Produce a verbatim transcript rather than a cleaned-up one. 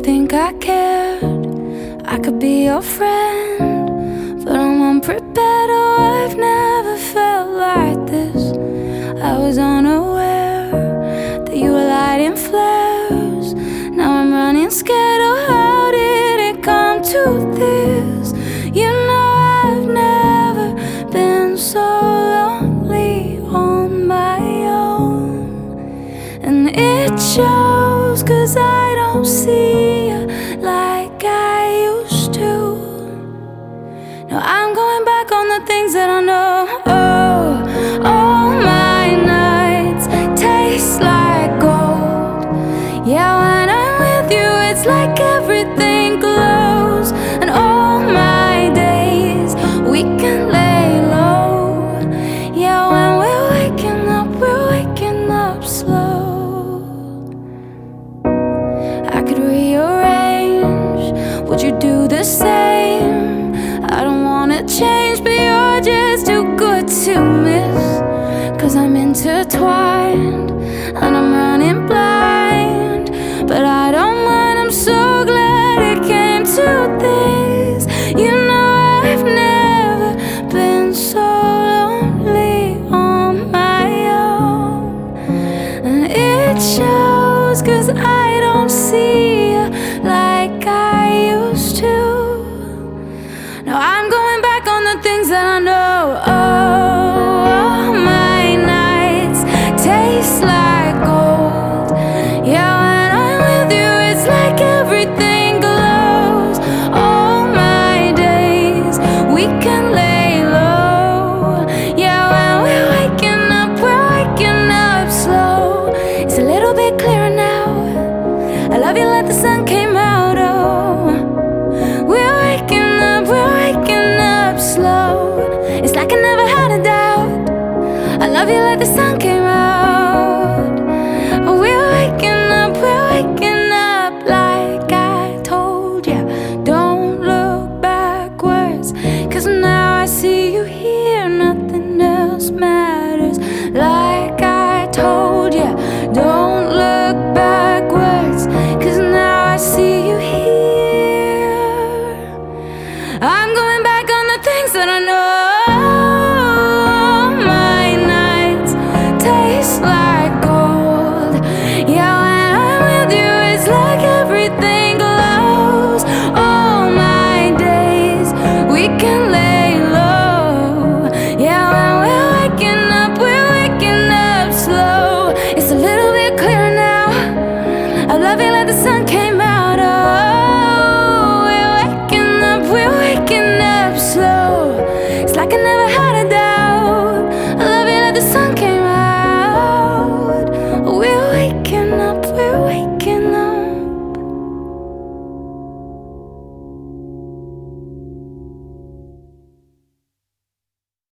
think I cared. I could be your friend, but I'm unprepared. Oh, I've never felt like this. I was unaware that you were lighting flares. Now I'm running scared. Oh, how did it come to this? You know I've never been so lonely on my own, and it shows, 'cause I don't see you like I used to. No, I'm going back on the things that I know. Oh, all my nights taste like gold. Yeah, when I'm with you, it's like everything glows. And all my days, we can lay low. Yeah, when we're waking up, we're waking up slow. I could rearrange, would you do the same? I don't wanna change, but you're just too good to miss. 'Cause I'm intertwined and I'm running blind, but I don't mind, I'm so glad it came to this. You know I've never been so lonely on my own, and it shows, 'cause I don't see you like I used to. No, I'm going back on the things that I know. Oh, all my nights taste like gold. Yeah, when I'm with you, it's like everything glows. All my days, we can lay low. Yeah, when we're waking up, we're waking up slow. It's a little bit clearer now. I love you like the sun came out. Oh, we're waking up, we're waking up slow. It's like I never had a doubt. I love you like the sun came out.